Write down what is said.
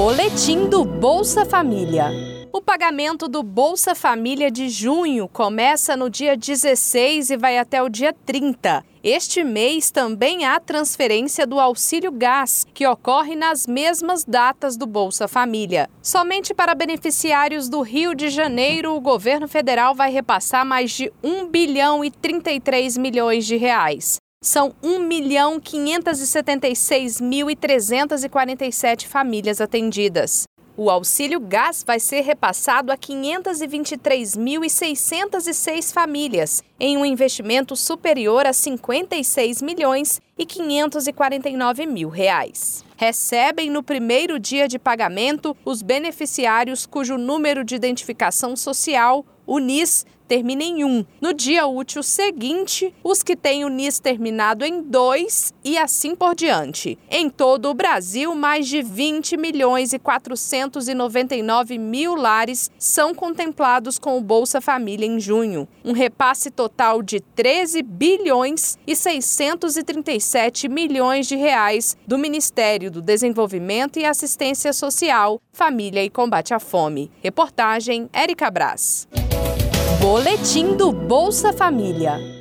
Boletim do Bolsa Família. O pagamento do Bolsa Família de junho começa no dia 16 e vai até o dia 30. Este mês também há transferência do Auxílio Gás, que ocorre nas mesmas datas do Bolsa Família. Somente para beneficiários do Rio de Janeiro, o governo federal vai repassar mais de 1 bilhão e 33 milhões de reais. São 1.576.347 famílias atendidas. O Auxílio Gás vai ser repassado a 523.606 famílias, em um investimento superior a 56 milhões e 549 mil reais. Recebem no primeiro dia de pagamento os beneficiários cujo número de identificação social, o NIS, termina em 1. No dia útil seguinte, os que têm o NIS terminado em 2 e assim por diante. Em todo o Brasil, mais de 20 milhões e 499 mil lares são contemplados com o Bolsa Família em junho. Um repasse total de 13 bilhões e 637 milhões de reais do Ministério do Desenvolvimento e Assistência Social, Família e Combate à Fome. Reportagem Érica Braz. Boletim do Bolsa Família.